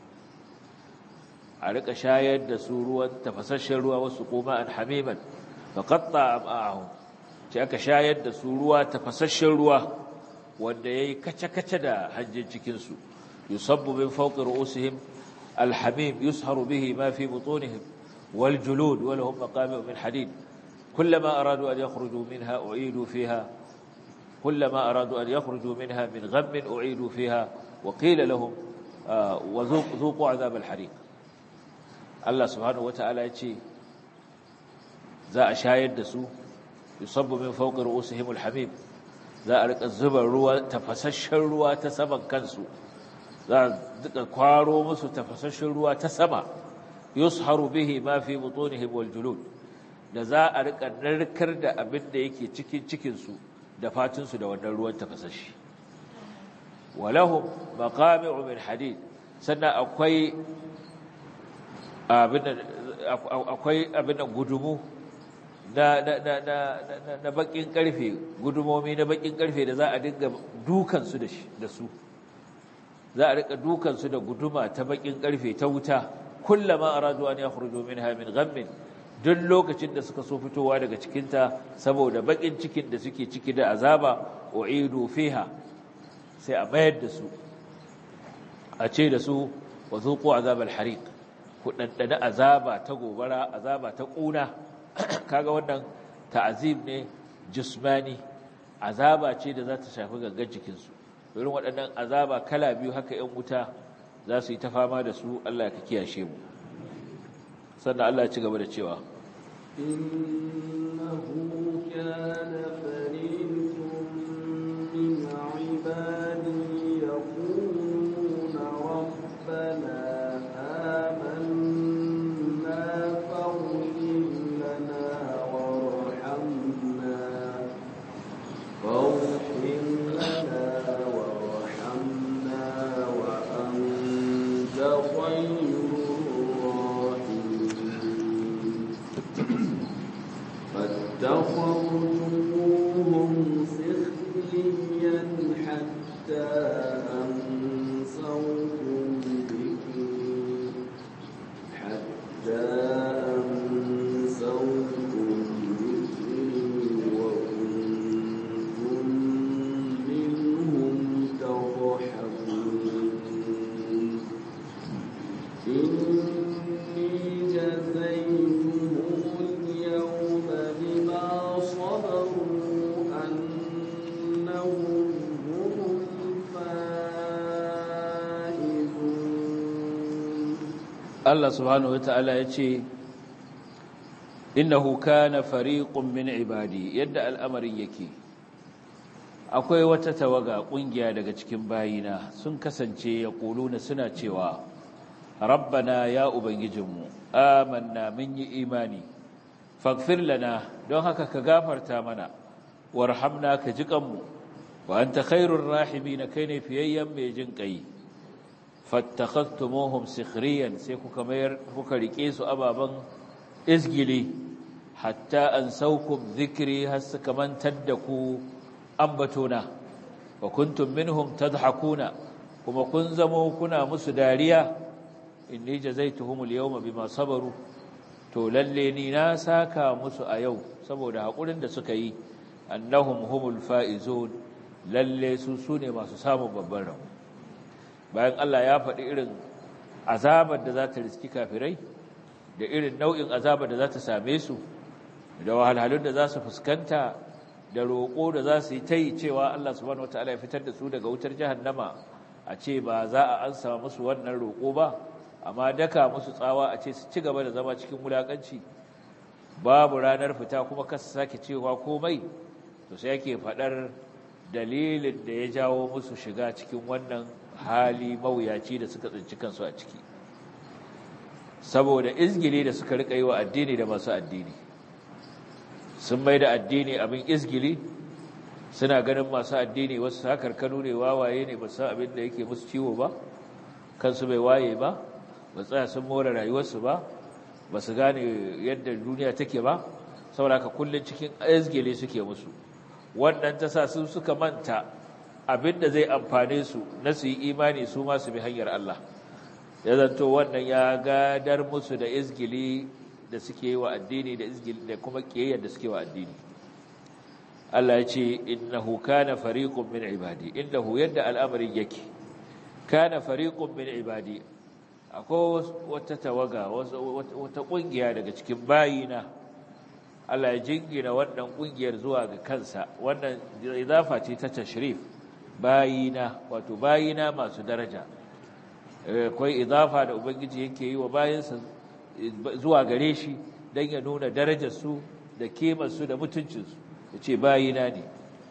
a rika shayar da su ruwan tafasasshen ruwa wasu kuma an hamiman fa qatta am'ahum ce aka shayar da su ruwa tafasasshen ruwa wanda yayi kace-kace da hanjin cikin su yusabbu min fawqi ru'usihim alhamim yusharu bihi ma fi butunihim wal julud wa lahum maqami'u min hadid kullama aradu an yakhruju minha u'idu fiha kullama aradu an yakhruju minha min ghammin u'idu fiha wa qila lahum wa dhuqu 'adhab al-hariq Allah subhanahu wata'ala ya ce za a shayar da su yusabbu min fawqi ru'usihim alhamim za a rika zuba ruwa tafasasshen ruwa ta saman kansu za a duka kwaro musu tafasasshen ruwa ta sama yusharu bihi ma fi butunihim wal julud da za a rika narkar da abin da yake cikin cikin su da fatun su da wannan ruwan tafasashi walahum maqami'u min hadid sannan akwai akwai abin gudumu na na bakin karfe gudumomi na bakin karfe da za a dinga dukansu da da su za a rika dukansu da guduma ta bakin karfe ta wuta kullama aradu an yakhruju minha min ghammin duk lokacin da suka so fitowa daga cikinta saboda bakin cikin da suke ciki da azaba u'idu fiha sai a mayar da su a ce da su wa zuqu azabal hariq ku ɗanɗana azaba ta gobara azaba ta ƙuna kaga wannan ta'azib ne jismani azaba ce da za ta shafi gangan jikinsu irin waɗannan azaba kala biyu haka ‘yan wuta za su yi ta fama da su Allah ka kiyashe mu sannan Allah ya ci gaba da cewa innahu kana fariqun min ibadi yaquluna rabbana فاتخذوهم سخريا حتى أنسوكم ذكري Allah subhanahu wataala yace innahu kana fariqun min ibadi yadda al'amarin yake akwai wata tawaga kungiya daga cikin bayina sun kasance yaquluna suna cewa rabbana ya ubangijinmu amanna mun yi imani faghfir lana don haka ka gafarta mana warhamna ka jikanmu wa anta khairur rahimin kai ne fiyayyen mai jin kai fattakhastumuhum sikhriyan sai kuka mayar kuka rike su ababan izgili hatta ansaukum dhikri hasaka man taddaku ambatuna wa kuntum minhum tadhakuna kuma kun zamo kuna musu dariya inni jazaituhumul yawma bima sabaru to lalle ni na saka musu a yau saboda hakurin da suka yi annahum humul faizun lalle su sune masu samun babban rabo bayan Allah ya faɗi irin azabar da za ta riski kafirai da irin nau'in azabar da za ta same su da wahalhalun da za su fuskanta da roƙo da za su yi ta yi cewa Allah subhanahu wataala ya fitar da su daga wutar jahannama a ce ba za a ansa musu wannan roƙo ba amma daka musu tsawa a ce su ci gaba da zama cikin wulakanci babu ranar fita kuma kasa sake cewa komai to sai yake faɗar dalilin da ya jawo musu shiga cikin wannan hali mawuyaci da suka tsinci kansu a ciki saboda izgili da suka rika yi wa addini da masu addini sun mai da addini abin izgili suna ganin masu addini wasu hakarkanu ne wawaye ne ba san abin da yake musu ciwo ba kansu bai waye ba ba tsaya sun more rayuwarsu ba ba su gane yadda duniya take ba saboda ka kullun cikin izgili suke musu wannan ta sa su suka manta abin da zai amfane su na su yi imani su ma su bi hanyar Allah ya zanto wannan ya gadar musu da izgili da suke yi wa addini da izgili da kuma kiyayyar da suke wa addini Allah ya ce innahu kana fariqun min ibadi innahu yadda al'amarin yake kana fariqun min ibadi akwai wata tawaga wata kungiya daga cikin bayina Allah ya jingina wannan kungiyar zuwa ga kansa wannan idafa ce ta tashrif bayina wato bayina masu daraja akwai idafa da ubangiji yake yi wa bayinsa zuwa gare shi dan ya nuna darajar su da kimar su da mutuncin su yace bayina ne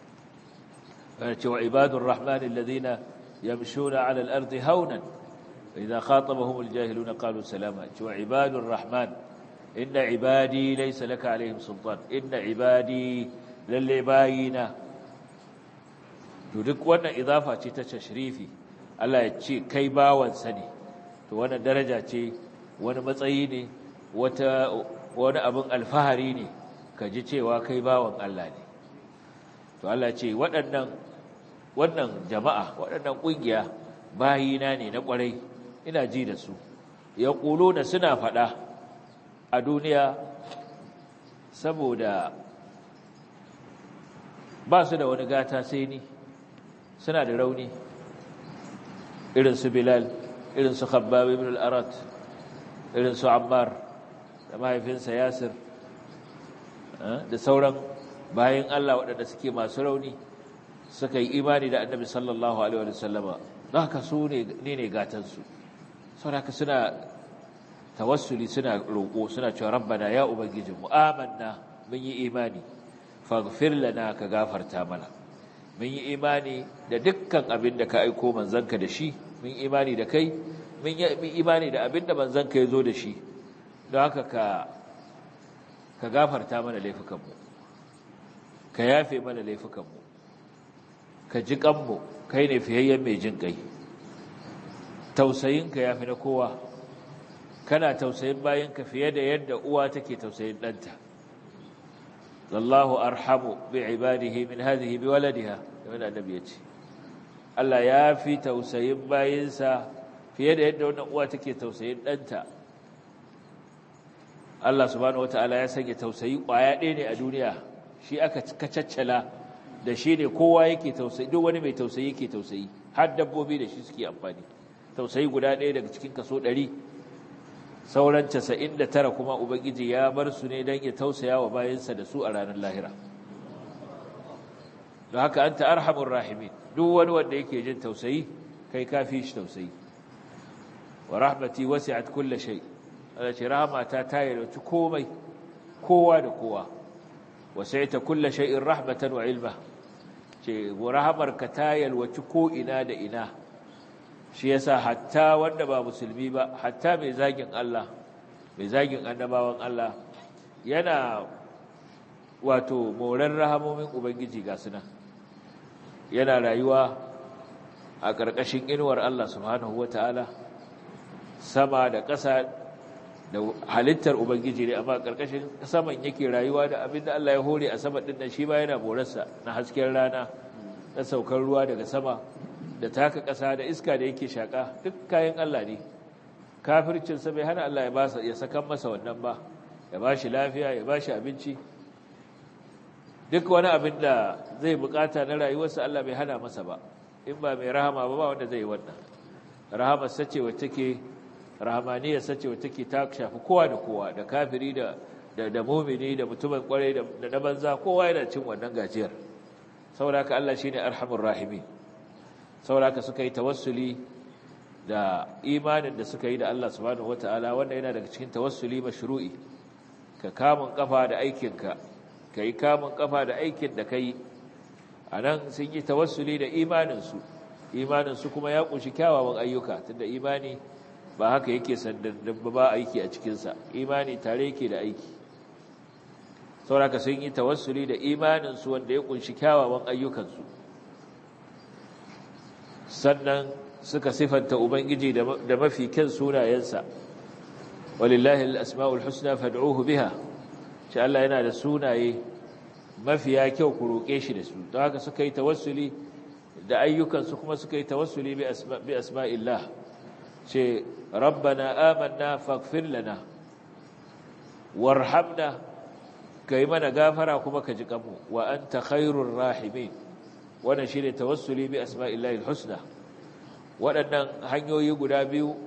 yace wa ibadur rahmanil ladina yamshuna ala al-ardi hawnan idha khatabahum al-jahiluna qalu salama yace wa ibadur rahman inna ibadi laysa laka alaihim sultan inna ibadi lalle bayina to duk wannan idafa ce ta tashrifi Allah ya ce kai bawansa ne to wannan daraja ce wani matsayi ne wata wani abin alfahari ne ka ji cewa kai bawan Allah ne to Allah ce waɗannan wannan jama'a waɗannan ƙungiya bayina ne na ƙwarai ina ji da su yaquluna suna faɗa a duniya saboda ba su da wani gata sai ni suna da rauni irin su Bilal irin su Khabbab ibn al-Arat irin su Ammar da mahaifinsa Yasir da sauran bayan Allah waɗanda suke masu rauni suka yi imani da Annabi sallallahu alaihi wa sallama don haka su ne ne gatansu saboda haka suna tawassuli suna roƙo suna cewa rabbana ya ubangijinmu amanna mun yi imani faghfir lana ka gafarta mana mun yi imani da dukkan abin da ka aiko manzanka da shi mun yi imani da kai mun yi imani da abin da manzanka ya zo da shi don haka ka ka gafarta mana laifukanmu ka yafe mana laifukanmu ka ji kanmu kai ne fiyayyen mai jin kai tausayinka yafi na kowa kana tausayin bayanka fiye da yadda uwa take tausayin ɗanta wallahu arhamu bi ibadihi min hadhihi bi waladiha kamar annabi yace Allah ya fi tausayin bayinsa fiye da yadda wannan uwa take tausayin ɗanta Allah subhanahu wataala ya sanya tausayi kwaya ɗaya ne a duniya shi aka kacaccala da shi ne kowa yake tausayi duk wani mai tausayi yake tausayi har dabbobi da shi suke amfani tausayi guda ɗaya daga cikin kaso ɗari sauran casa'in da tara kuma ubangiji ya bar su ne don ya tausaya wa bayansa da su a ranar lahira don haka anta arhamur rahimin duk wani wanda yake jin tausayi kai kafi shi tausayi wa rahmati wasi'at kulli shay Allah ce rahmata ta yalwaci komai kowa da kowa wasi'ta kulli shay'in rahmatan wa ilma ce rahmarka ta yalwaci ko ina da ina shi yasa hatta wanda ba musulmi ba hatta mai zagin Allah mai zagin annabawan Allah yana wato moran rahamomin ubangiji ga suna yana rayuwa a ƙarƙashin inuwar Allah subhanahu wataala sama da ƙasa da halittar ubangiji ne amma ƙarƙashin saman yake rayuwa da abinda Allah ya hore a sama din nan shi ba yana morarsa na hasken rana na saukar ruwa daga sama da taka ƙasa da iska da yake shaƙa duk kayan Allah ne kafircinsa bai hana Allah ya ba ya sakan masa wannan ba ya ba shi lafiya ya ba shi abinci duk wani abin da zai bukata na rayuwarsa Allah bai hana masa ba in ba mai rahama ba ba wanda zai yi wannan rahama sace wacce take rahamaniyar sace wacce take ta shafi kowa da kowa da kafiri da da da mu'mini da mutumin kwarai da da banza kowa yana cin wannan gajiyar saboda haka Allah shine arhamur rahimin saboda haka suka yi tawassuli da imanin da suka yi da Allah subhanahu wataala wanda yana daga cikin tawassuli mashru'i ka kamun kafa da aikinka kai kamun kafa da aikin da kai anan sun yi tawassuli da imanin su imanin su kuma ya kunshi kyawawan ayyuka tunda imani ba haka yake sandan ba aiki a cikin sa imani tare yake da aiki saboda haka sun yi tawassuli da imanin su wanda ya kunshi kyawawan ayyukan su sannan suka sifanta ubangiji da mafi kyan sunayensa walillahi al-asmaul husna fad'uhu biha shi Allah yana da sunaye mafiya kyau ku roke shi da su don haka suka yi tawassuli da ayyukan su kuma suka yi tawassuli bi asma bi asma'illah ce rabbana amanna faghfir lana warhamna kai mana gafara kuma ka ji kanmu wa anta khairur rahimin wannan shine tawassuli bi asma'illahi al-husna waɗannan hanyoyi guda biyu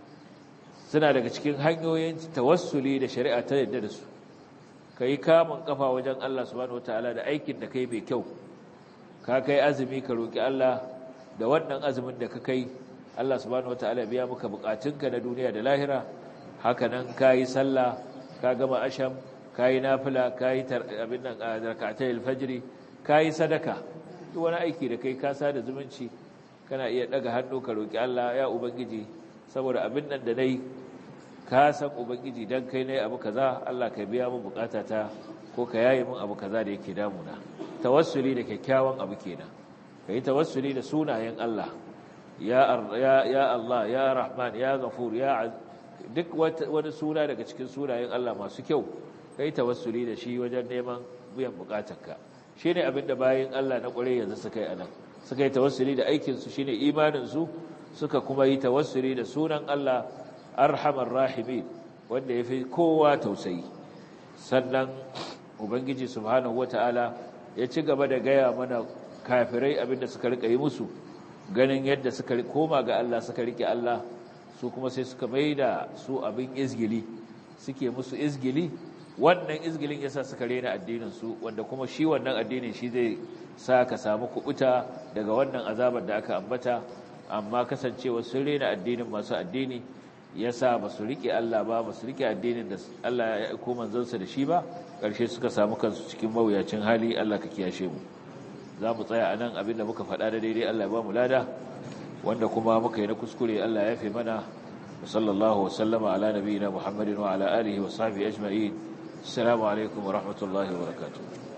suna daga cikin hanyoyin tawassuli da shari'a ta yadda da su kai kamun kafa wajen Allah subhanahu wataala da aikin da kai mai kyau ka kai azumi ka roki Allah da wannan azumin da ka kai Allah subhanahu wataala biya maka bukatunka na duniya da lahira haka nan kai sallah ka gama asham kai nafila kai abin nan rak'atayil fajr kai sadaka duk wani aiki da kai ka sada zumunci kana iya daga hannu ka roki Allah ya ubangiji saboda abin nan da nayi ka san ubangiji dan kai ne abu kaza Allah ka biya min bukatata ko ka yaye min abu kaza da yake damuna tawassuli da kyakkyawan abu kenan kai tawassuli da sunayen Allah ya ya ya Allah ya Rahman ya Ghafur ya duk wani suna daga cikin sunayen Allah masu kyau kai tawassuli da shi wajen neman biyan bukatarka shine abin da bayin Allah na kware yanzu suka yi anan suka yi tawassuli da aikinsu shi ne imaninsu suka kuma yi tawassuli da sunan Allah arhamar rahimin wanda ya fi kowa tausayi sannan ubangiji subhanahu wata'ala ya ci gaba da gaya mana kafirai abinda suka rika yi musu ganin yadda suka koma ga Allah suka rike Allah su kuma sai suka maida su abin izgili suke musu izgili wannan izgilin yasa suka rena addinin su wanda kuma shi wannan addinin shi zai sa ka samu kubuta daga wannan azabar da aka ambata amma kasancewa sun rena addinin masu addini yasa ba su rike Allah ba ba su rike addinin da Allah ya aiko manzansa da shi ba ƙarshe suka samu kansu cikin mawuyacin hali Allah ka kiyashe mu za mu tsaya anan abinda muka faɗa da daidai Allah ya ba mu lada wanda kuma muka yi na kuskure Allah ya yafe mana sallallahu wa sallama ala nabiyina Muhammadin wa ala alihi wa sahbihi ajma'in assalamu alaikum wa rahmatullahi wa barakatuh